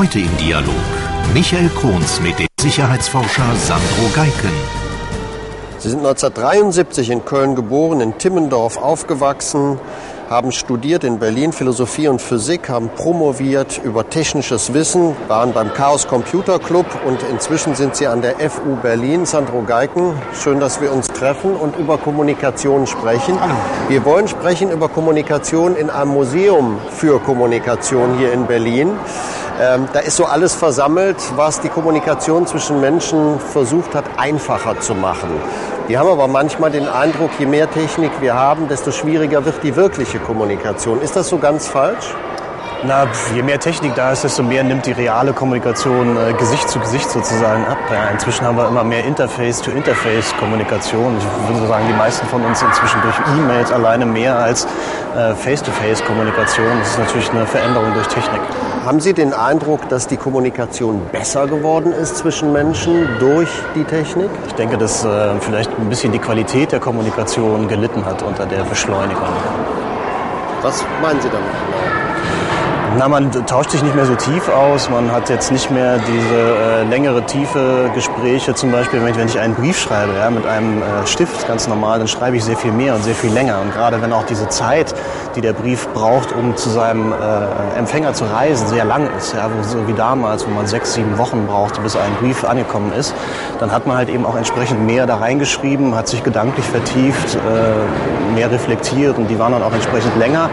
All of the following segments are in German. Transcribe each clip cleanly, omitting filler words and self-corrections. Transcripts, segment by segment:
Heute im Dialog Michael Krohns mit dem Sicherheitsforscher Sandro Geiken. Sie sind 1973 in Köln geboren, in Timmendorf aufgewachsen, haben studiert in Berlin Philosophie und Physik, haben promoviert über technisches Wissen, waren beim Chaos Computer Club und inzwischen sind Sie an der FU Berlin. Sandro Geiken, schön, dass wir uns treffen und über Kommunikation sprechen. Wir wollen sprechen über Kommunikation in einem Museum für Kommunikation hier in Berlin. Da ist so alles versammelt, was die Kommunikation zwischen Menschen versucht hat, einfacher zu machen. Wir haben aber manchmal den Eindruck, je mehr Technik wir haben, desto schwieriger wird die wirkliche Kommunikation. Ist das so ganz falsch? Na, je mehr Technik da ist, desto mehr nimmt die reale Kommunikation Gesicht zu Gesicht sozusagen ab. Ja, inzwischen haben wir immer mehr Interface-to-Interface-Kommunikation. Ich würde sagen, die meisten von uns inzwischen durch E-Mails alleine mehr als Face-to-Face-Kommunikation. Das ist natürlich eine Veränderung durch Technik. Haben Sie den Eindruck, dass die Kommunikation besser geworden ist zwischen Menschen durch die Technik? Ich denke, dass vielleicht ein bisschen die Qualität der Kommunikation gelitten hat unter der Beschleunigung. Was meinen Sie damit genau? Na, man tauscht sich nicht mehr so tief aus, man hat jetzt nicht mehr diese längere, tiefe Gespräche. Zum Beispiel, wenn ich einen Brief schreibe, ja, mit einem Stift, ganz normal, dann schreibe ich sehr viel mehr und sehr viel länger. Und gerade wenn auch diese Zeit, die der Brief braucht, um zu seinem Empfänger zu reisen, sehr lang ist, ja, so wie damals, wo man 6-7 Wochen brauchte, bis ein Brief angekommen ist, dann hat man halt eben auch entsprechend mehr da reingeschrieben, hat sich gedanklich vertieft, mehr reflektiert und die waren dann auch entsprechend länger.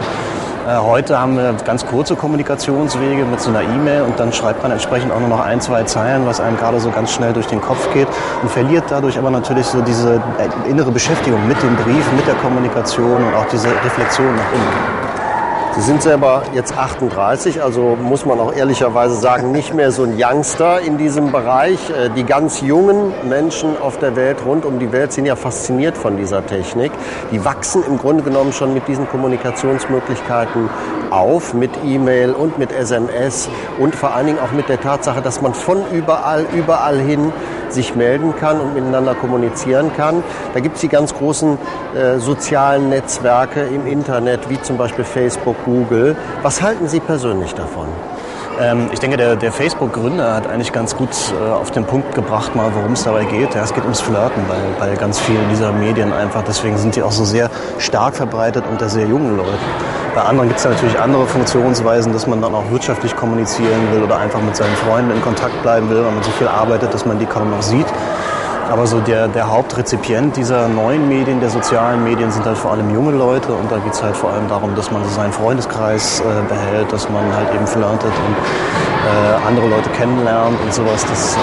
Heute haben wir ganz kurze Kommunikationswege mit so einer E-Mail und dann schreibt man entsprechend auch nur noch 1-2 Zeilen, was einem gerade so ganz schnell durch den Kopf geht und verliert dadurch aber natürlich so diese innere Beschäftigung mit dem Brief, mit der Kommunikation und auch diese Reflexion nach innen. Sie sind selber jetzt 38, also muss man auch ehrlicherweise sagen, nicht mehr so ein Youngster in diesem Bereich. Die ganz jungen Menschen auf der Welt, rund um die Welt, sind ja fasziniert von dieser Technik. Die wachsen im Grunde genommen schon mit diesen Kommunikationsmöglichkeiten auf, mit E-Mail und mit SMS und vor allen Dingen auch mit der Tatsache, dass man von überall hin sich melden kann und miteinander kommunizieren kann. Da gibt es die ganz großen sozialen Netzwerke im Internet, wie zum Beispiel Facebook, Google. Was halten Sie persönlich davon? Ich denke, der Facebook-Gründer hat eigentlich ganz gut auf den Punkt gebracht, mal worum es dabei geht. Ja, es geht ums Flirten bei ganz vielen dieser Medien einfach. Deswegen sind die auch so sehr stark verbreitet unter sehr jungen Leuten. Bei anderen gibt es natürlich andere Funktionsweisen, dass man dann auch wirtschaftlich kommunizieren will oder einfach mit seinen Freunden in Kontakt bleiben will, weil man so viel arbeitet, dass man die kaum noch sieht. Aber so der Hauptrezipient dieser neuen Medien, der sozialen Medien, sind halt vor allem junge Leute. Und da geht es halt vor allem darum, dass man so seinen Freundeskreis behält, dass man halt eben flirtet und andere Leute kennenlernt und sowas. Das ist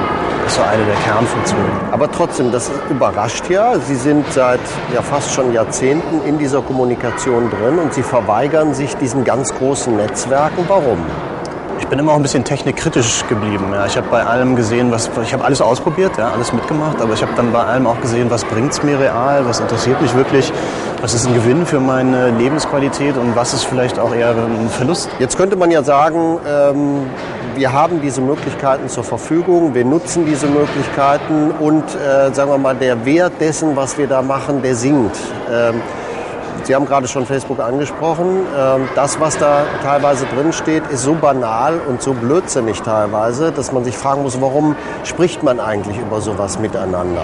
so eine der Kernfunktionen. Aber trotzdem, das überrascht ja. Sie sind seit fast schon Jahrzehnten in dieser Kommunikation drin und Sie verweigern sich diesen ganz großen Netzwerken. Warum? Ich bin immer auch ein bisschen technikkritisch geblieben. Ja. Ich habe bei allem gesehen, ich habe alles ausprobiert, ja, alles mitgemacht, aber ich habe dann bei allem auch gesehen, was bringt es mir real, was interessiert mich wirklich, was ist ein Gewinn für meine Lebensqualität und was ist vielleicht auch eher ein Verlust. Jetzt könnte man ja sagen, wir haben diese Möglichkeiten zur Verfügung, wir nutzen diese Möglichkeiten und sagen wir mal, der Wert dessen, was wir da machen, der sinkt. Sie haben gerade schon Facebook angesprochen. Das, was da teilweise drin steht, ist so banal und so blödsinnig teilweise, dass man sich fragen muss, warum spricht man eigentlich über sowas miteinander?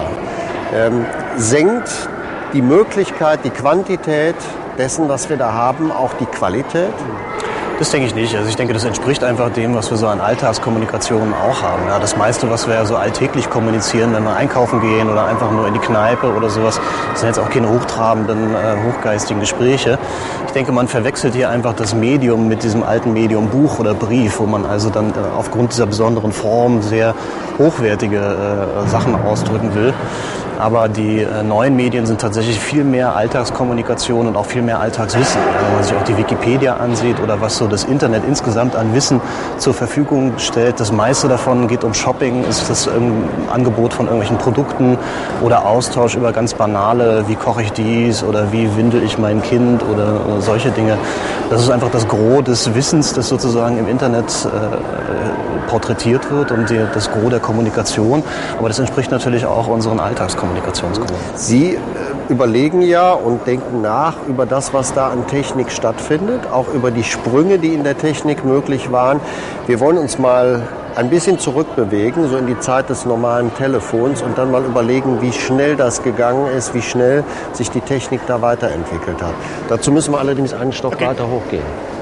Senkt die Möglichkeit, die Quantität dessen, was wir da haben, auch die Qualität? Das denke ich nicht. Also ich denke, das entspricht einfach dem, was wir so an Alltagskommunikation auch haben. Ja, das meiste, was wir so alltäglich kommunizieren, wenn wir einkaufen gehen oder einfach nur in die Kneipe oder sowas, das sind jetzt auch keine hochtrabenden, hochgeistigen Gespräche. Ich denke, man verwechselt hier einfach das Medium mit diesem alten Medium Buch oder Brief, wo man also dann aufgrund dieser besonderen Form sehr hochwertige Sachen ausdrücken will. Aber die neuen Medien sind tatsächlich viel mehr Alltagskommunikation und auch viel mehr Alltagswissen. Wenn man sich auch die Wikipedia ansieht oder was so das Internet insgesamt an Wissen zur Verfügung stellt, das meiste davon geht um Shopping, ist das ein Angebot von irgendwelchen Produkten oder Austausch über ganz banale, wie koche ich dies oder wie windel ich mein Kind oder solche Dinge. Das ist einfach das Gros des Wissens, das sozusagen im Internet porträtiert wird und das Gros der Kommunikation. Aber das entspricht natürlich auch unseren Alltagskommunikationsgewohnheiten. Sie überlegen ja und denken nach über das, was da an Technik stattfindet, auch über die Sprünge, die in der Technik möglich waren. Wir wollen uns mal ein bisschen zurückbewegen, so in die Zeit des normalen Telefons und dann mal überlegen, wie schnell das gegangen ist, wie schnell sich die Technik da weiterentwickelt hat. Dazu müssen wir allerdings einen Stock weiter hochgehen.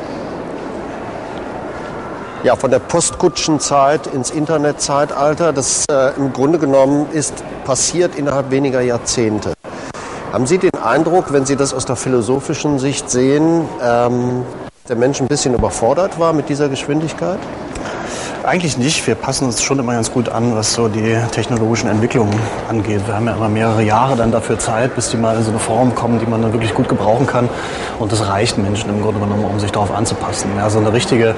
Ja, von der Postkutschenzeit ins Internetzeitalter, das im Grunde genommen ist passiert innerhalb weniger Jahrzehnte. Haben Sie den Eindruck, wenn Sie das aus der philosophischen Sicht sehen, der Mensch ein bisschen überfordert war mit dieser Geschwindigkeit? Eigentlich nicht. Wir passen uns schon immer ganz gut an, was so die technologischen Entwicklungen angeht. Wir haben ja immer mehrere Jahre dann dafür Zeit, bis die mal in so eine Form kommen, die man dann wirklich gut gebrauchen kann. Und das reicht Menschen im Grunde genommen, um sich darauf anzupassen. Ja, so eine richtige,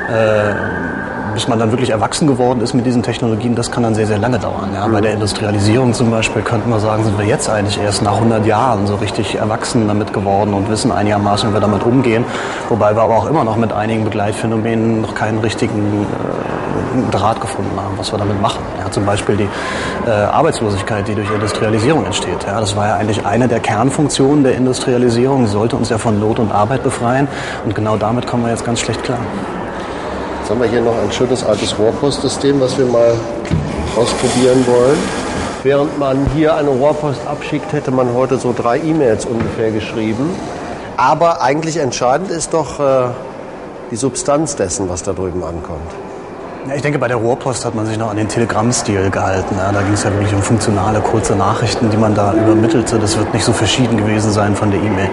bis man dann wirklich erwachsen geworden ist mit diesen Technologien, das kann dann sehr, sehr lange dauern. Ja, bei der Industrialisierung zum Beispiel könnten wir sagen, sind wir jetzt eigentlich erst nach 100 Jahren so richtig erwachsen damit geworden und wissen einigermaßen, wie wir damit umgehen. Wobei wir aber auch immer noch mit einigen Begleitphänomenen noch keinen richtigen Draht gefunden haben, was wir damit machen. Ja, zum Beispiel die Arbeitslosigkeit, die durch Industrialisierung entsteht. Ja, das war ja eigentlich eine der Kernfunktionen der Industrialisierung. Sie sollte uns ja von Not und Arbeit befreien. Und genau damit kommen wir jetzt ganz schlecht klar. Jetzt haben wir hier noch ein schönes altes Rohrpostsystem, was wir mal ausprobieren wollen. Während man hier eine Rohrpost abschickt, hätte man heute so 3 E-Mails ungefähr geschrieben. Aber eigentlich entscheidend ist doch die Substanz dessen, was da drüben ankommt. Ja, ich denke, bei der Rohrpost hat man sich noch an den Telegrammstil gehalten. Ja, da ging es ja wirklich um funktionale, kurze Nachrichten, die man da übermittelte. Das wird nicht so verschieden gewesen sein von der E-Mail.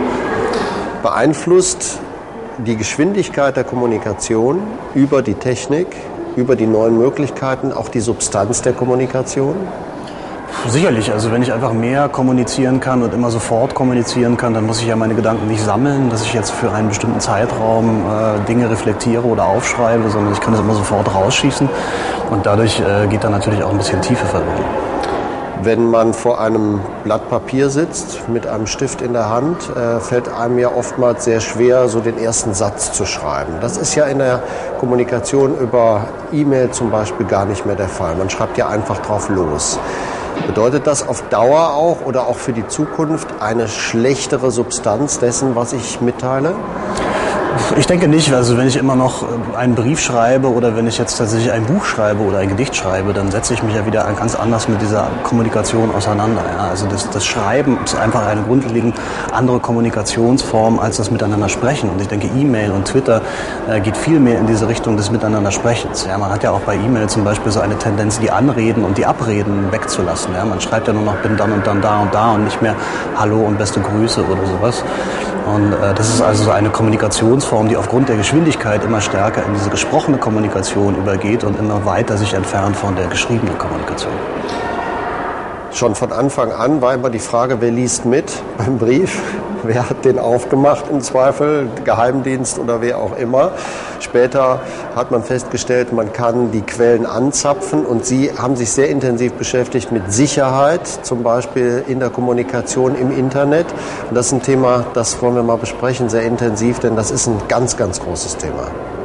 Beeinflusst die Geschwindigkeit der Kommunikation über die Technik, über die neuen Möglichkeiten, auch die Substanz der Kommunikation? Sicherlich, also wenn ich einfach mehr kommunizieren kann und immer sofort kommunizieren kann, dann muss ich ja meine Gedanken nicht sammeln, dass ich jetzt für einen bestimmten Zeitraum Dinge reflektiere oder aufschreibe, sondern ich kann das immer sofort rausschießen und dadurch geht dann natürlich auch ein bisschen Tiefe verloren. Wenn man vor einem Blatt Papier sitzt, mit einem Stift in der Hand, fällt einem ja oftmals sehr schwer, so den ersten Satz zu schreiben. Das ist ja in der Kommunikation über E-Mail zum Beispiel gar nicht mehr der Fall. Man schreibt ja einfach drauf los. Bedeutet das auf Dauer auch oder auch für die Zukunft eine schlechtere Substanz dessen, was ich mitteile? Ich denke nicht. Also wenn ich immer noch einen Brief schreibe oder wenn ich jetzt tatsächlich ein Buch schreibe oder ein Gedicht schreibe, dann setze ich mich ja wieder ganz anders mit dieser Kommunikation auseinander. Ja, also das Schreiben ist einfach eine grundlegend andere Kommunikationsform als das Miteinander sprechen. Und ich denke, E-Mail und Twitter geht viel mehr in diese Richtung des Miteinander Sprechens. Ja, man hat ja auch bei E-Mail zum Beispiel so eine Tendenz, die Anreden und die Abreden wegzulassen. Ja, man schreibt ja nur noch, bin dann und dann da und nicht mehr Hallo und beste Grüße oder sowas. Und das ist also so eine Kommunikationsform, die aufgrund der Geschwindigkeit immer stärker in diese gesprochene Kommunikation übergeht und immer weiter sich entfernt von der geschriebenen Kommunikation. Schon von Anfang an war immer die Frage, wer liest mit beim Brief? Wer hat den aufgemacht im Zweifel, Geheimdienst oder wer auch immer. Später hat man festgestellt, man kann die Quellen anzapfen und Sie haben sich sehr intensiv beschäftigt mit Sicherheit, zum Beispiel in der Kommunikation im Internet. Und das ist ein Thema, das wollen wir mal besprechen, sehr intensiv, denn das ist ein ganz, ganz großes Thema.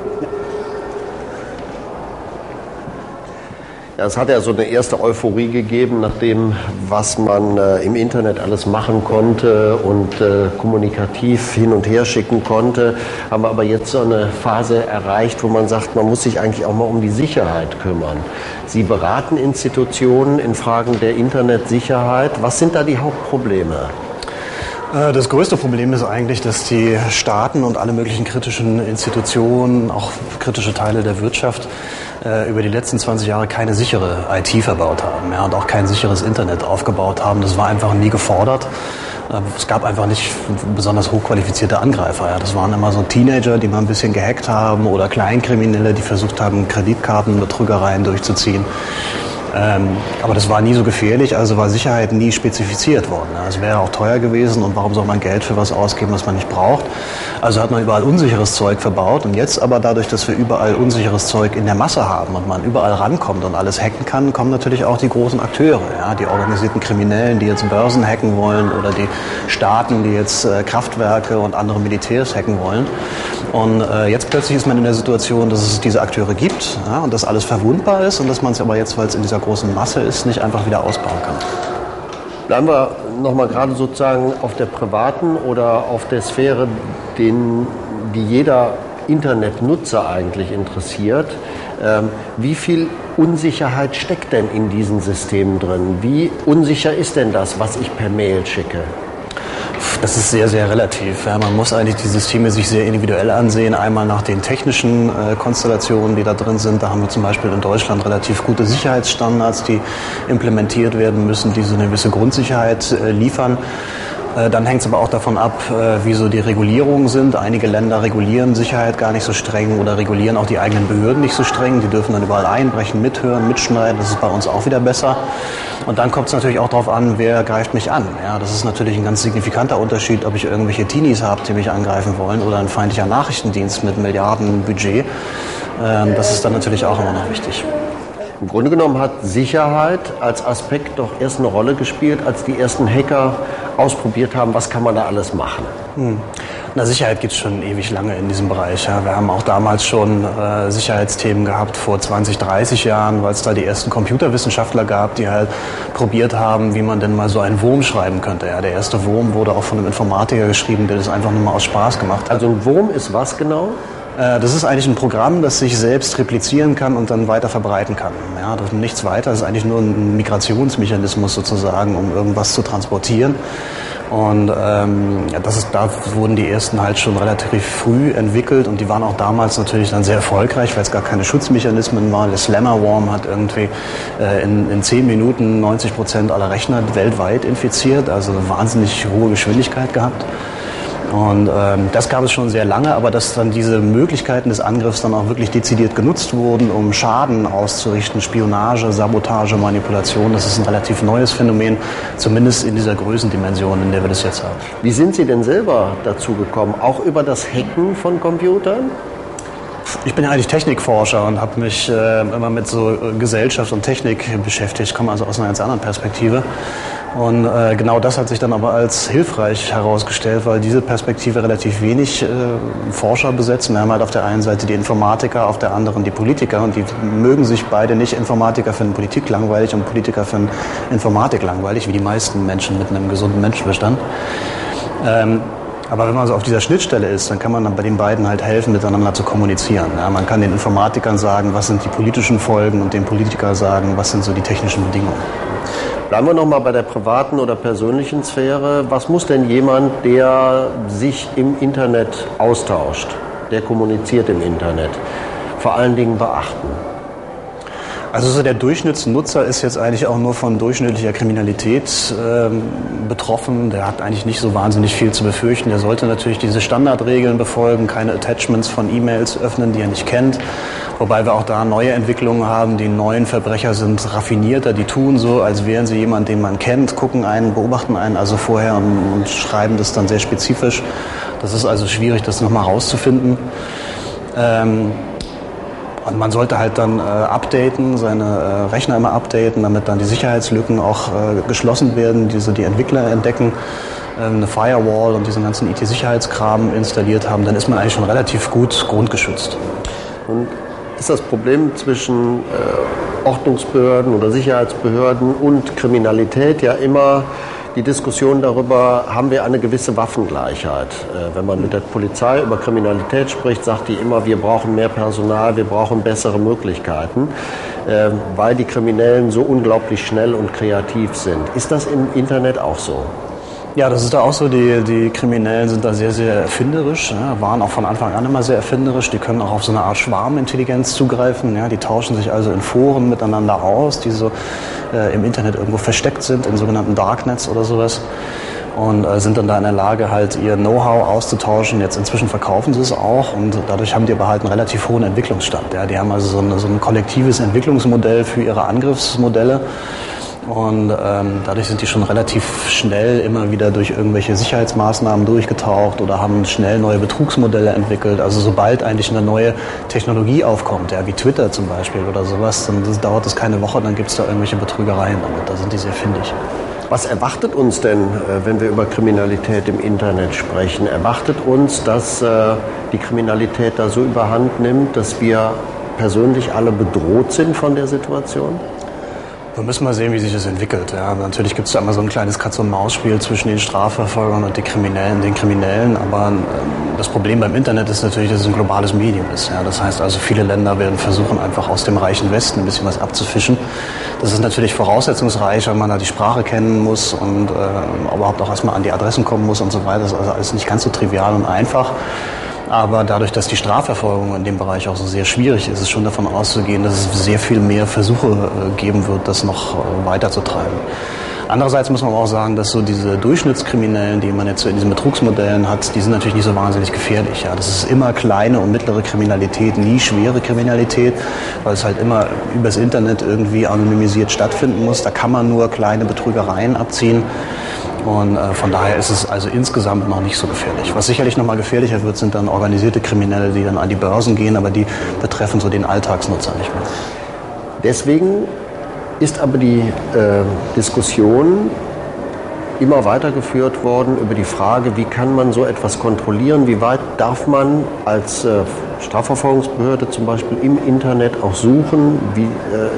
Ja, es hat ja so eine erste Euphorie gegeben, nach dem, was man im Internet alles machen konnte und kommunikativ hin und her schicken konnte. Haben wir aber jetzt so eine Phase erreicht, wo man sagt, man muss sich eigentlich auch mal um die Sicherheit kümmern. Sie beraten Institutionen in Fragen der Internetsicherheit. Was sind da die Hauptprobleme? Das größte Problem ist eigentlich, dass die Staaten und alle möglichen kritischen Institutionen, auch kritische Teile der Wirtschaft, über die letzten 20 Jahre keine sichere IT verbaut haben, ja, und auch kein sicheres Internet aufgebaut haben. Das war einfach nie gefordert. Es gab einfach nicht besonders hochqualifizierte Angreifer. Ja. Das waren immer so Teenager, die mal ein bisschen gehackt haben oder Kleinkriminelle, die versucht haben, Kreditkartenbetrügereien durchzuziehen. Aber das war nie so gefährlich, also war Sicherheit nie spezifiziert worden. Es wäre auch teuer gewesen und warum soll man Geld für was ausgeben, was man nicht braucht? Also hat man überall unsicheres Zeug verbaut und jetzt aber dadurch, dass wir überall unsicheres Zeug in der Masse haben und man überall rankommt und alles hacken kann, kommen natürlich auch die großen Akteure, ja, die organisierten Kriminellen, die jetzt Börsen hacken wollen oder die Staaten, die jetzt Kraftwerke und andere Militärs hacken wollen. Und jetzt plötzlich ist man in der Situation, dass es diese Akteure gibt, ja, und dass alles verwundbar ist und dass man es aber jetzt, weil es in dieser großen Masse ist, nicht einfach wieder ausbauen kann. Bleiben wir nochmal gerade sozusagen auf der privaten oder auf der Sphäre, die jeder Internetnutzer eigentlich interessiert. Wie viel Unsicherheit steckt denn in diesen Systemen drin? Wie unsicher ist denn das, was ich per Mail schicke? Das ist sehr, sehr relativ. Ja, man muss eigentlich die Systeme sich sehr individuell ansehen. Einmal nach den technischen Konstellationen, die da drin sind. Da haben wir zum Beispiel in Deutschland relativ gute Sicherheitsstandards, die implementiert werden müssen, die so eine gewisse Grundsicherheit liefern. Dann hängt es aber auch davon ab, wie so die Regulierungen sind. Einige Länder regulieren Sicherheit gar nicht so streng oder regulieren auch die eigenen Behörden nicht so streng. Die dürfen dann überall einbrechen, mithören, mitschneiden. Das ist bei uns auch wieder besser. Und dann kommt es natürlich auch darauf an, wer greift mich an. Ja, das ist natürlich ein ganz signifikanter Unterschied, ob ich irgendwelche Teenies habe, die mich angreifen wollen, oder ein feindlicher Nachrichtendienst mit Milliardenbudget. Das ist dann natürlich auch immer noch wichtig. Im Grunde genommen hat Sicherheit als Aspekt doch erst eine Rolle gespielt, als die ersten Hacker ausprobiert haben, was kann man da alles machen. Na, Sicherheit gibt es schon ewig lange in diesem Bereich. Ja. Wir haben auch damals schon Sicherheitsthemen gehabt, vor 20, 30 Jahren, weil es da die ersten Computerwissenschaftler gab, die halt probiert haben, wie man denn mal so einen Wurm schreiben könnte. Ja. Der erste Wurm wurde auch von einem Informatiker geschrieben, der das einfach nur mal aus Spaß gemacht hat. Also ein Wurm ist was genau? Das ist eigentlich ein Programm, das sich selbst replizieren kann und dann weiter verbreiten kann. Ja, das ist nichts weiter, das ist eigentlich nur ein Migrationsmechanismus sozusagen, um irgendwas zu transportieren. Und da wurden die ersten halt schon relativ früh entwickelt und die waren auch damals natürlich dann sehr erfolgreich, weil es gar keine Schutzmechanismen waren. Der Slammer-Worm hat irgendwie in 10 Minuten 90% aller Rechner weltweit infiziert, also eine wahnsinnig hohe Geschwindigkeit gehabt. Und das gab es schon sehr lange, aber dass dann diese Möglichkeiten des Angriffs dann auch wirklich dezidiert genutzt wurden, um Schaden auszurichten, Spionage, Sabotage, Manipulation, das ist ein relativ neues Phänomen, zumindest in dieser Größendimension, in der wir das jetzt haben. Wie sind Sie denn selber dazu gekommen, auch über das Hacken von Computern? Ich bin ja eigentlich Technikforscher und habe mich immer mit so Gesellschaft und Technik beschäftigt, komme also aus einer ganz anderen Perspektive. Und genau das hat sich dann aber als hilfreich herausgestellt, weil diese Perspektive relativ wenig Forscher besetzen. Wir haben halt auf der einen Seite die Informatiker, auf der anderen die Politiker und die mögen sich beide nicht. Informatiker finden Politik langweilig und Politiker finden Informatik langweilig, wie die meisten Menschen mit einem gesunden Menschenverstand. Aber wenn man so auf dieser Schnittstelle ist, dann kann man dann bei den beiden halt helfen, miteinander zu kommunizieren. Ja, man kann den Informatikern sagen, was sind die politischen Folgen und den Politikern sagen, was sind so die technischen Bedingungen. Bleiben wir nochmal bei der privaten oder persönlichen Sphäre. Was muss denn jemand, der sich im Internet austauscht, der kommuniziert im Internet, vor allen Dingen beachten? Also so der Durchschnittsnutzer ist jetzt eigentlich auch nur von durchschnittlicher Kriminalität betroffen. Der hat eigentlich nicht so wahnsinnig viel zu befürchten. Der sollte natürlich diese Standardregeln befolgen, keine Attachments von E-Mails öffnen, die er nicht kennt. Wobei wir auch da neue Entwicklungen haben. Die neuen Verbrecher sind raffinierter, die tun so, als wären sie jemand, den man kennt, gucken einen, beobachten einen also vorher und schreiben das dann sehr spezifisch. Das ist also schwierig, das nochmal rauszufinden. Und man sollte halt dann updaten, seine Rechner immer updaten, damit dann die Sicherheitslücken auch geschlossen werden, die so die Entwickler entdecken, eine Firewall und diesen ganzen IT-Sicherheitskram installiert haben, dann ist man eigentlich schon relativ gut grundgeschützt. Und ist das Problem zwischen Ordnungsbehörden oder Sicherheitsbehörden und Kriminalität ja immer die Diskussion darüber, haben wir eine gewisse Waffengleichheit. Wenn man mit der Polizei über Kriminalität spricht, sagt die immer, wir brauchen mehr Personal, wir brauchen bessere Möglichkeiten, weil die Kriminellen so unglaublich schnell und kreativ sind. Ist das im Internet auch so? Ja, das ist da auch so. Die Kriminellen sind da sehr, sehr erfinderisch, ja, waren auch von Anfang an immer sehr erfinderisch. Die können auch auf so eine Art Schwarmintelligenz zugreifen. Ja, die tauschen sich also in Foren miteinander aus, die so im Internet irgendwo versteckt sind, in sogenannten Darknets oder sowas. und sind dann da in der Lage, halt ihr Know-how auszutauschen. Jetzt inzwischen verkaufen sie es auch und dadurch haben die aber halt einen relativ hohen Entwicklungsstand. Ja. Die haben also so ein kollektives Entwicklungsmodell für ihre Angriffsmodelle. Und dadurch sind die schon relativ schnell immer wieder durch irgendwelche Sicherheitsmaßnahmen durchgetaucht oder haben schnell neue Betrugsmodelle entwickelt. Also sobald eigentlich eine neue Technologie aufkommt, ja, wie Twitter zum Beispiel oder sowas, dann dauert es keine Woche, dann gibt es da irgendwelche Betrügereien damit. Da sind die sehr findig. Was erwartet uns denn, wenn wir über Kriminalität im Internet sprechen? Erwartet uns, dass die Kriminalität da so überhand nimmt, dass wir persönlich alle bedroht sind von der Situation? Wir müssen mal sehen, wie sich das entwickelt. Ja, natürlich gibt es da immer so ein kleines Katz-und-Maus-Spiel zwischen den Strafverfolgern und den Kriminellen. Aber das Problem beim Internet ist natürlich, dass es ein globales Medium ist. Ja, das heißt also, viele Länder werden versuchen, einfach aus dem reichen Westen ein bisschen was abzufischen. Das ist natürlich voraussetzungsreich, weil man da die Sprache kennen muss und überhaupt auch erstmal an die Adressen kommen muss und so weiter. Das ist also alles nicht ganz so trivial und einfach. Aber dadurch, dass die Strafverfolgung in dem Bereich auch so sehr schwierig ist, ist es schon davon auszugehen, dass es sehr viel mehr Versuche geben wird, das noch weiterzutreiben. Andererseits muss man auch sagen, dass so diese Durchschnittskriminellen, die man jetzt so in diesen Betrugsmodellen hat, die sind natürlich nicht so wahnsinnig gefährlich. Ja. Das ist immer kleine und mittlere Kriminalität, nie schwere Kriminalität, weil es halt immer übers Internet irgendwie anonymisiert stattfinden muss. Da kann man nur kleine Betrügereien abziehen. Und von daher ist es also insgesamt noch nicht so gefährlich. Was sicherlich noch mal gefährlicher wird, sind dann organisierte Kriminelle, die dann an die Börsen gehen, aber die betreffen so den Alltagsnutzer nicht mehr. Deswegen ist aber die Diskussion immer weitergeführt worden über die Frage, wie kann man so etwas kontrollieren, wie weit darf man als Strafverfolgungsbehörde zum Beispiel im Internet auch suchen, wie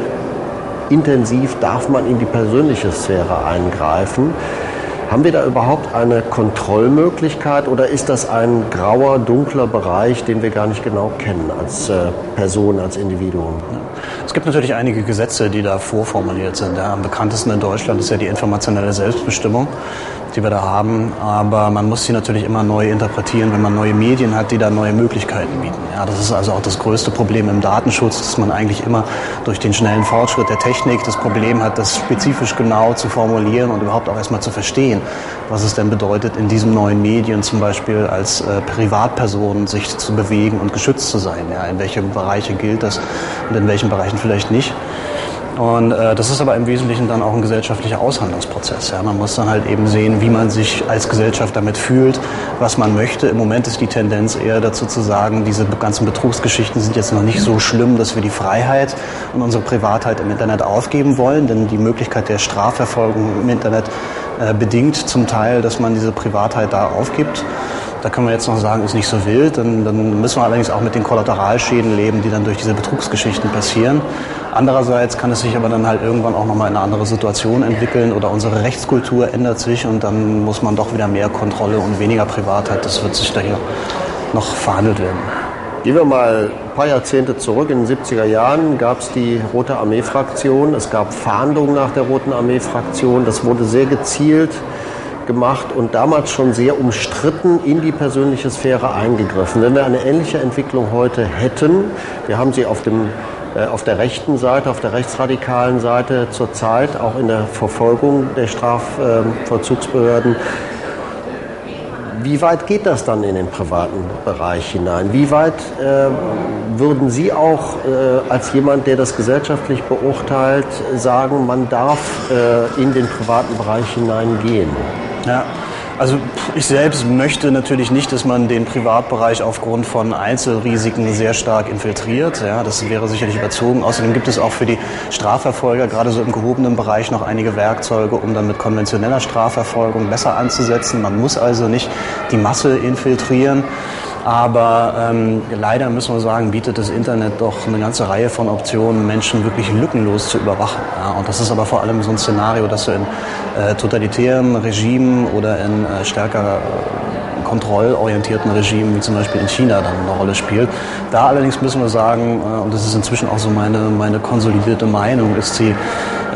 intensiv darf man in die persönliche Sphäre eingreifen. Haben wir da überhaupt eine Kontrollmöglichkeit oder ist das ein grauer, dunkler Bereich, den wir gar nicht genau kennen als Person, als Individuum? Es gibt natürlich einige Gesetze, die da vorformuliert sind. Ja, am bekanntesten in Deutschland ist ja die informationelle Selbstbestimmung, die wir da haben. Aber man muss sie natürlich immer neu interpretieren, wenn man neue Medien hat, die da neue Möglichkeiten bieten. Ja, das ist also auch das größte Problem im Datenschutz, dass man eigentlich immer durch den schnellen Fortschritt der Technik das Problem hat, das spezifisch genau zu formulieren und überhaupt auch erstmal zu verstehen, was es denn bedeutet, in diesem neuen Medien zum Beispiel als Privatperson sich zu bewegen und geschützt zu sein. Ja, in welche Bereiche gilt das und in welchen Bereichen vielleicht nicht. Und das ist aber im Wesentlichen dann auch ein gesellschaftlicher Aushandlungsprozess. Ja. Man muss dann halt eben sehen, wie man sich als Gesellschaft damit fühlt, was man möchte. Im Moment ist die Tendenz eher dazu zu sagen, diese ganzen Betrugsgeschichten sind jetzt noch nicht so schlimm, dass wir die Freiheit und unsere Privatheit im Internet aufgeben wollen. Denn die Möglichkeit der Strafverfolgung im Internet bedingt zum Teil, dass man diese Privatheit da aufgibt. Da können wir jetzt noch sagen, ist nicht so wild. Dann müssen wir allerdings auch mit den Kollateralschäden leben, die dann durch diese Betrugsgeschichten passieren. Andererseits kann es sich aber dann halt irgendwann auch nochmal in eine andere Situation entwickeln oder unsere Rechtskultur ändert sich und dann muss man doch wieder mehr Kontrolle und weniger Privatheit. Das wird sich da hier noch verhandelt werden. Gehen wir mal ein paar Jahrzehnte zurück. In den 70er Jahren gab es die Rote Armee-Fraktion. Es gab Fahndungen nach der Roten Armee-Fraktion. Das wurde sehr gezielt gemacht und damals schon sehr umstritten in die persönliche Sphäre eingegriffen. Wenn wir eine ähnliche Entwicklung heute hätten, wir haben sie auf der rechten Seite, auf der rechtsradikalen Seite zurzeit, auch in der Verfolgung der Strafvollzugsbehörden. Wie weit geht das dann in den privaten Bereich hinein? Wie weit würden Sie auch als jemand, der das gesellschaftlich beurteilt, sagen, man darf in den privaten Bereich hineingehen? Ja, also ich selbst möchte natürlich nicht, dass man den Privatbereich aufgrund von Einzelrisiken sehr stark infiltriert. Ja, das wäre sicherlich überzogen. Außerdem gibt es auch für die Strafverfolger, gerade so im gehobenen Bereich, noch einige Werkzeuge, um dann mit konventioneller Strafverfolgung besser anzusetzen. Man muss also nicht die Masse infiltrieren. Aber leider müssen wir sagen, bietet das Internet doch eine ganze Reihe von Optionen, Menschen wirklich lückenlos zu überwachen. Ja, und das ist aber vor allem so ein Szenario, das so in totalitären Regimen oder in stärker kontrollorientierten Regimen, wie zum Beispiel in China, dann eine Rolle spielt. Da allerdings müssen wir sagen, und das ist inzwischen auch so meine konsolidierte Meinung, ist die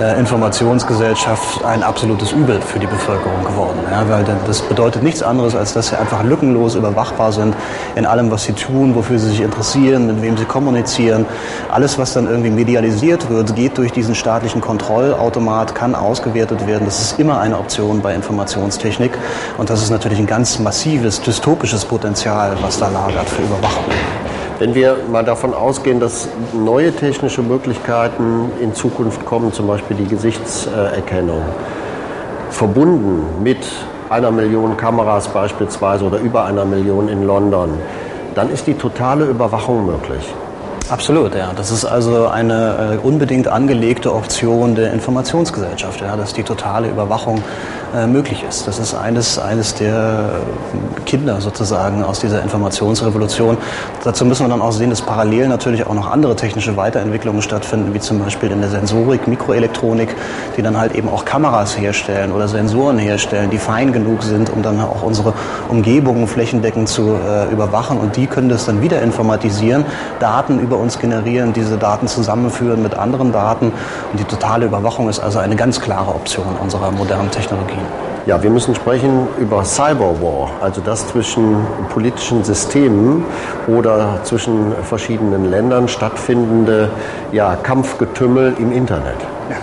Informationsgesellschaft ein absolutes Übel für die Bevölkerung geworden. Ja, weil das bedeutet nichts anderes, als dass sie einfach lückenlos überwachbar sind in allem, was sie tun, wofür sie sich interessieren, mit wem sie kommunizieren. Alles, was dann irgendwie medialisiert wird, geht durch diesen staatlichen Kontrollautomat, kann ausgewertet werden. Das ist immer eine Option bei Informationstechnik. Und das ist natürlich ein ganz massives, dystopisches Potenzial, was da lagert für Überwachung. Wenn wir mal davon ausgehen, dass neue technische Möglichkeiten in Zukunft kommen, zum Beispiel die Gesichtserkennung, verbunden mit 1 Million Kameras beispielsweise oder über 1 Million in London, dann ist die totale Überwachung möglich. Absolut, ja. Das ist also eine unbedingt angelegte Option der Informationsgesellschaft, ja, dass die totale Überwachung möglich ist. Das ist eines der Kinder sozusagen aus dieser Informationsrevolution. Dazu müssen wir dann auch sehen, dass parallel natürlich auch noch andere technische Weiterentwicklungen stattfinden, wie zum Beispiel in der Sensorik, Mikroelektronik, die dann halt eben auch Kameras herstellen oder Sensoren herstellen, die fein genug sind, um dann auch unsere Umgebungen flächendeckend zu überwachen. Und die können das dann wieder informatisieren, Daten über uns generieren, diese Daten zusammenführen mit anderen Daten. Und die totale Überwachung ist also eine ganz klare Option unserer modernen Technologien. Ja, wir müssen sprechen über Cyberwar, also das zwischen politischen Systemen oder zwischen verschiedenen Ländern stattfindende Kampfgetümmel im Internet. Ja.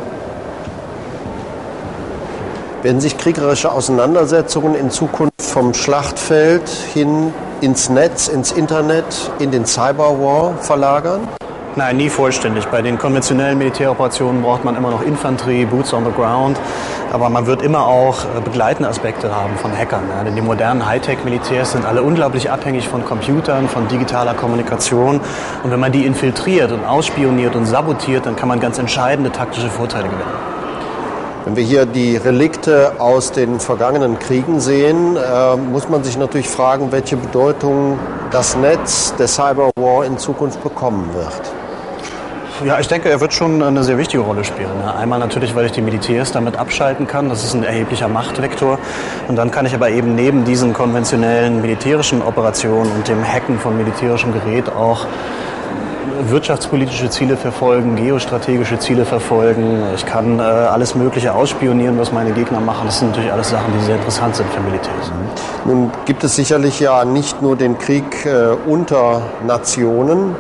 Werden sich kriegerische Auseinandersetzungen in Zukunft vom Schlachtfeld hin ins Netz, ins Internet, in den Cyberwar verlagern? Nein, nie vollständig. Bei den konventionellen Militäroperationen braucht man immer noch Infanterie, Boots on the ground. Aber man wird immer auch begleitende Aspekte haben von Hackern. Ja. Denn die modernen Hightech-Militärs sind alle unglaublich abhängig von Computern, von digitaler Kommunikation. Und wenn man die infiltriert und ausspioniert und sabotiert, dann kann man ganz entscheidende taktische Vorteile gewinnen. Wenn wir hier die Relikte aus den vergangenen Kriegen sehen, muss man sich natürlich fragen, welche Bedeutung das Netz, der Cyberwar in Zukunft bekommen wird. Ja, ich denke, er wird schon eine sehr wichtige Rolle spielen. Einmal natürlich, weil ich die Militärs damit abschalten kann. Das ist ein erheblicher Machtvektor. Und dann kann ich aber eben neben diesen konventionellen militärischen Operationen und dem Hacken von militärischem Gerät auch wirtschaftspolitische Ziele verfolgen, geostrategische Ziele verfolgen. Ich kann alles Mögliche ausspionieren, was meine Gegner machen. Das sind natürlich alles Sachen, die sehr interessant sind für Militärs. Nun gibt es sicherlich ja nicht nur den Krieg unter Nationen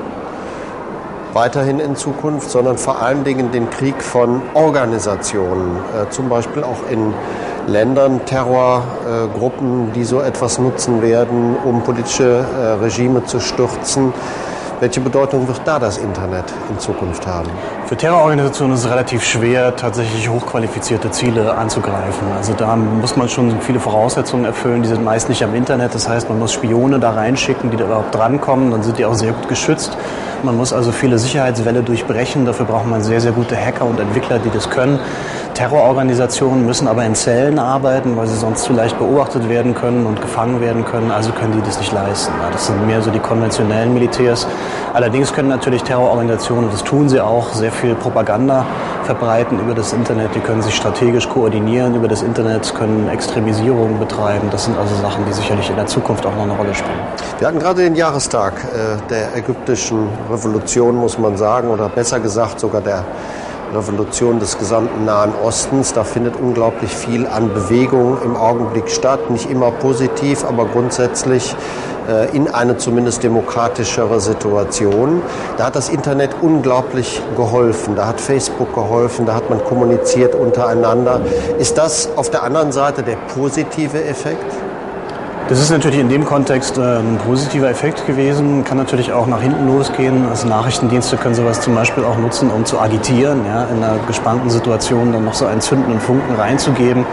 weiterhin in Zukunft, sondern vor allen Dingen den Krieg von Organisationen, zum Beispiel auch in Ländern, Terrorgruppen, die so etwas nutzen werden, um politische Regime zu stürzen. Welche Bedeutung wird da das Internet in Zukunft haben? Für Terrororganisationen ist es relativ schwer, tatsächlich hochqualifizierte Ziele anzugreifen. Also da muss man schon viele Voraussetzungen erfüllen, die sind meist nicht am Internet. Das heißt, man muss Spione da reinschicken, die da überhaupt drankommen, dann sind die auch sehr gut geschützt. Man muss also viele Sicherheitswälle durchbrechen, dafür braucht man sehr, sehr gute Hacker und Entwickler, die das können. Terrororganisationen müssen aber in Zellen arbeiten, weil sie sonst zu leicht beobachtet werden können und gefangen werden können, also können die das nicht leisten. Das sind mehr so die konventionellen Militärs. Allerdings können natürlich Terrororganisationen, das tun sie auch, sehr viel Propaganda verbreiten über das Internet. Die können sich strategisch koordinieren über das Internet, können Extremisierung betreiben. Das sind also Sachen, die sicherlich in der Zukunft auch noch eine Rolle spielen. Wir hatten gerade den Jahrestag der ägyptischen Revolution, muss man sagen, oder besser gesagt sogar der Revolution des gesamten Nahen Ostens. Da findet unglaublich viel an Bewegung im Augenblick statt. Nicht immer positiv, aber grundsätzlich in eine zumindest demokratischere Situation. Da hat das Internet unglaublich geholfen. Da hat Facebook geholfen, da hat man kommuniziert untereinander. Ist das auf der anderen Seite der positive Effekt? Das ist natürlich in dem Kontext ein positiver Effekt gewesen, kann natürlich auch nach hinten losgehen. Also Nachrichtendienste können sowas zum Beispiel auch nutzen, um zu agitieren, ja, in einer gespannten Situation dann noch so einen zündenden Funken reinzugeben.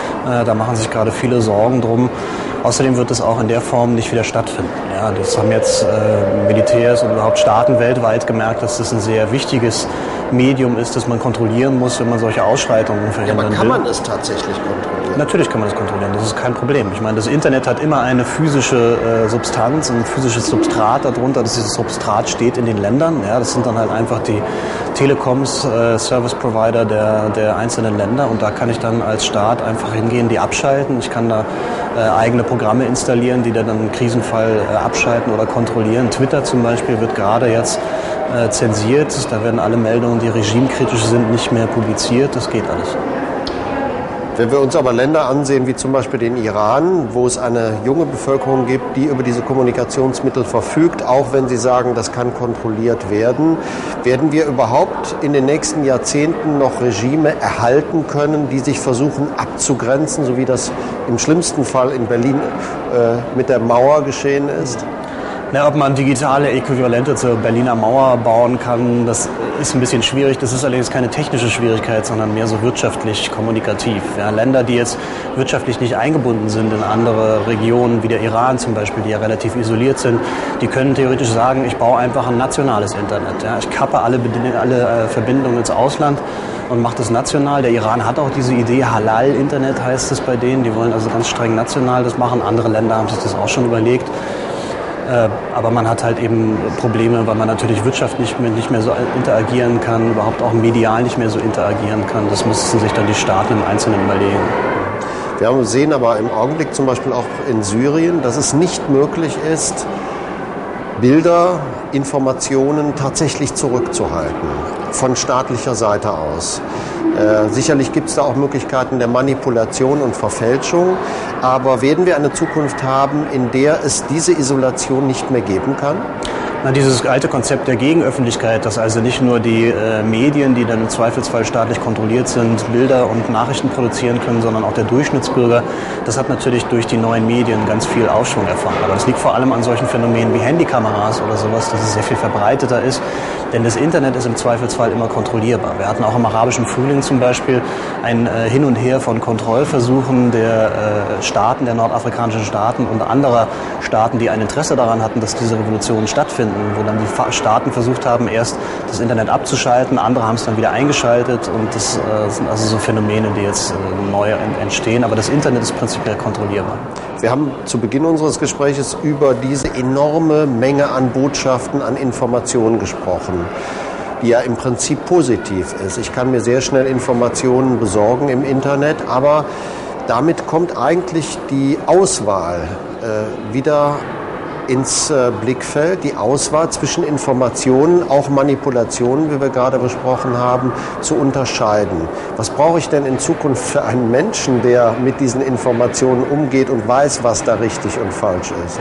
Da machen sich gerade viele Sorgen drum. Außerdem wird es auch in der Form nicht wieder stattfinden. Ja, das haben jetzt Militärs und überhaupt Staaten weltweit gemerkt, dass das ein sehr wichtiges Medium ist, das man kontrollieren muss, wenn man solche Ausschreitungen verhindern will. Ja, aber kann man es tatsächlich kontrollieren? Natürlich kann man das kontrollieren, das ist kein Problem. Ich meine, das Internet hat immer eine physische Substanz, ein physisches Substrat darunter. Dieses Substrat steht in den Ländern. Ja, das sind dann halt einfach die Telekoms, Service Provider der einzelnen Länder. Und da kann ich dann als Staat einfach hingehen, die abschalten. Ich kann da eigene Programme installieren, die dann im Krisenfall abschalten oder kontrollieren. Twitter zum Beispiel wird gerade jetzt zensiert. Da werden alle Meldungen, die regimekritisch sind, nicht mehr publiziert. Das geht alles. Wenn wir uns aber Länder ansehen, wie zum Beispiel den Iran, wo es eine junge Bevölkerung gibt, die über diese Kommunikationsmittel verfügt, auch wenn sie sagen, das kann kontrolliert werden, werden wir überhaupt in den nächsten Jahrzehnten noch Regime erhalten können, die sich versuchen abzugrenzen, so wie das im schlimmsten Fall in Berlin mit der Mauer geschehen ist? Na, ob man digitale Äquivalente zur Berliner Mauer bauen kann, das ist ein bisschen schwierig. Das ist allerdings keine technische Schwierigkeit, sondern mehr so wirtschaftlich, kommunikativ. Ja, Länder, die jetzt wirtschaftlich nicht eingebunden sind in andere Regionen, wie der Iran zum Beispiel, die ja relativ isoliert sind, die können theoretisch sagen, ich baue einfach ein nationales Internet. Ja, ich kappe alle Verbindungen ins Ausland und macht das national. Der Iran hat auch diese Idee, Halal-Internet heißt es bei denen. Die wollen also ganz streng national das machen. Andere Länder haben sich das auch schon überlegt. Aber man hat halt eben Probleme, weil man natürlich wirtschaftlich nicht mehr so interagieren kann, überhaupt auch medial nicht mehr so interagieren kann. Das müssten sich dann die Staaten im Einzelnen überlegen. Wir sehen aber im Augenblick zum Beispiel auch in Syrien, dass es nicht möglich ist, Bilder, Informationen tatsächlich zurückzuhalten, von staatlicher Seite aus. Sicherlich gibt es da auch Möglichkeiten der Manipulation und Verfälschung, aber werden wir eine Zukunft haben, in der es diese Isolation nicht mehr geben kann? Na, dieses alte Konzept der Gegenöffentlichkeit, dass also nicht nur die Medien, die dann im Zweifelsfall staatlich kontrolliert sind, Bilder und Nachrichten produzieren können, sondern auch der Durchschnittsbürger, das hat natürlich durch die neuen Medien ganz viel Aufschwung erfahren. Aber das liegt vor allem an solchen Phänomenen wie Handykameras oder sowas, dass es sehr viel verbreiteter ist. Denn das Internet ist im Zweifelsfall immer kontrollierbar. Wir hatten auch im arabischen Frühling zum Beispiel ein Hin und Her von Kontrollversuchen der Staaten, der nordafrikanischen Staaten und anderer Staaten, die ein Interesse daran hatten, dass diese Revolutionen stattfinden, wo dann die Staaten versucht haben, erst das Internet abzuschalten, andere haben es dann wieder eingeschaltet und das sind also so Phänomene, die jetzt neu entstehen. Aber das Internet ist prinzipiell kontrollierbar. Wir haben zu Beginn unseres Gespräches über diese enorme Menge an Botschaften, an Informationen gesprochen, die ja im Prinzip positiv ist. Ich kann mir sehr schnell Informationen besorgen im Internet, aber damit kommt eigentlich die Auswahl wieder ins Blickfeld, die Auswahl zwischen Informationen, auch Manipulationen, wie wir gerade besprochen haben, zu unterscheiden. Was brauche ich denn in Zukunft für einen Menschen, der mit diesen Informationen umgeht und weiß, was da richtig und falsch ist?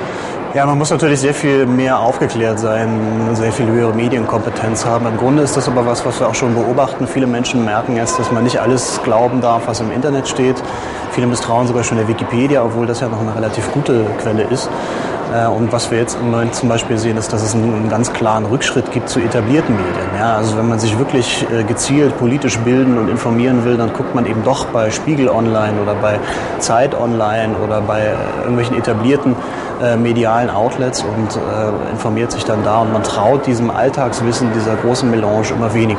Ja, man muss natürlich sehr viel mehr aufgeklärt sein, sehr viel höhere Medienkompetenz haben. Im Grunde ist das aber was wir auch schon beobachten. Viele Menschen merken jetzt, dass man nicht alles glauben darf, was im Internet steht. Viele misstrauen sogar schon der Wikipedia, obwohl das ja noch eine relativ gute Quelle ist. Und was wir jetzt im Moment zum Beispiel sehen, ist, dass es einen ganz klaren Rückschritt gibt zu etablierten Medien. Ja, also wenn man sich wirklich gezielt politisch bilden und informieren will, dann guckt man eben doch bei Spiegel Online oder bei Zeit Online oder bei irgendwelchen etablierten medialen Outlets und informiert sich dann da. Und man traut diesem Alltagswissen, dieser großen Melange immer weniger.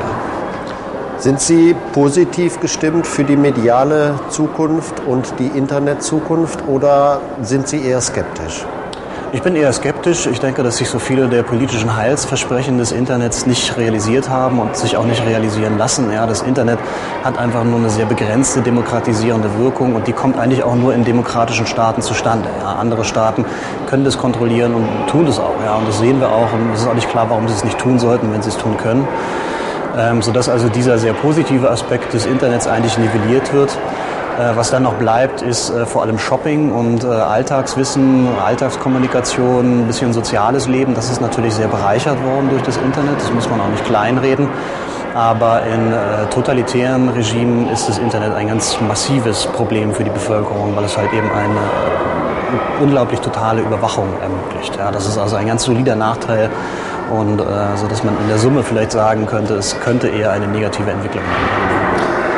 Sind Sie positiv gestimmt für die mediale Zukunft und die Internetzukunft oder sind Sie eher skeptisch? Ich bin eher skeptisch. Ich denke, dass sich so viele der politischen Heilsversprechen des Internets nicht realisiert haben und sich auch nicht realisieren lassen. Ja, das Internet hat einfach nur eine sehr begrenzte demokratisierende Wirkung und die kommt eigentlich auch nur in demokratischen Staaten zustande. Ja, andere Staaten können das kontrollieren und tun das auch. Ja, und das sehen wir auch. Und es ist auch nicht klar, warum sie es nicht tun sollten, wenn sie es tun können. Sodass also dieser sehr positive Aspekt des Internets eigentlich nivelliert wird. Was dann noch bleibt, ist vor allem Shopping und Alltagswissen, Alltagskommunikation, ein bisschen soziales Leben. Das ist natürlich sehr bereichert worden durch das Internet, das muss man auch nicht kleinreden. Aber in totalitären Regimen ist das Internet ein ganz massives Problem für die Bevölkerung, weil es halt eben eine unglaublich totale Überwachung ermöglicht. Ja, das ist also ein ganz solider Nachteil und so, dass man in der Summe vielleicht sagen könnte, es könnte eher eine negative Entwicklung haben.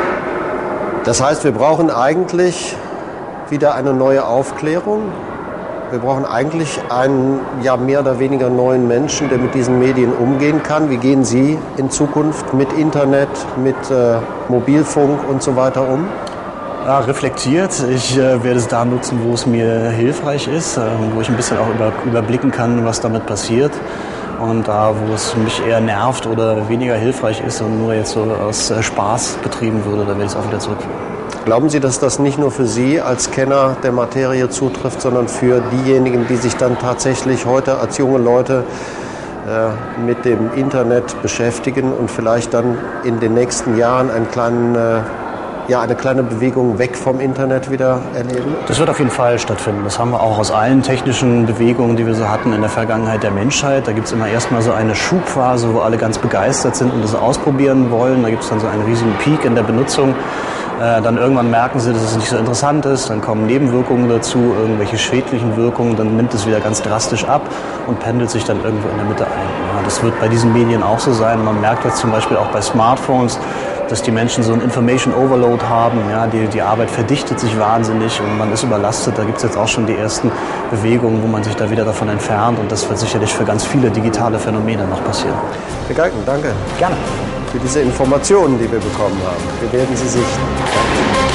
Das heißt, wir brauchen eigentlich wieder eine neue Aufklärung. Wir brauchen eigentlich einen mehr oder weniger neuen Menschen, der mit diesen Medien umgehen kann. Wie gehen Sie in Zukunft mit Internet, mit Mobilfunk und so weiter um? Ja, reflektiert. Ich werde es da nutzen, wo es mir hilfreich ist, wo ich ein bisschen auch überblicken kann, was damit passiert. Und da, wo es mich eher nervt oder weniger hilfreich ist und nur jetzt so aus Spaß betrieben würde, da werde ich es auch wieder zurückführen. Glauben Sie, dass das nicht nur für Sie als Kenner der Materie zutrifft, sondern für diejenigen, die sich dann tatsächlich heute als junge Leute mit dem Internet beschäftigen und vielleicht dann in den nächsten Jahren eine kleine Bewegung weg vom Internet wieder erleben? Das wird auf jeden Fall stattfinden. Das haben wir auch aus allen technischen Bewegungen, die wir so hatten in der Vergangenheit der Menschheit. Da gibt es immer erstmal so eine Schubphase, wo alle ganz begeistert sind und das ausprobieren wollen. Da gibt es dann so einen riesigen Peak in der Benutzung. Dann irgendwann merken sie, dass es nicht so interessant ist. Dann kommen Nebenwirkungen dazu, irgendwelche schädlichen Wirkungen. Dann nimmt es wieder ganz drastisch ab und pendelt sich dann irgendwo in der Mitte ein. Ja, das wird bei diesen Medien auch so sein. Man merkt jetzt zum Beispiel auch bei Smartphones, dass die Menschen so ein Information Overload haben. Ja, die Arbeit verdichtet sich wahnsinnig und man ist überlastet. Da gibt es jetzt auch schon die ersten Bewegungen, wo man sich da wieder davon entfernt. Und das wird sicherlich für ganz viele digitale Phänomene noch passieren. Herr Galken, danke. Gerne. Für diese Informationen, die wir bekommen haben. Wir werden sie sichten. Danke.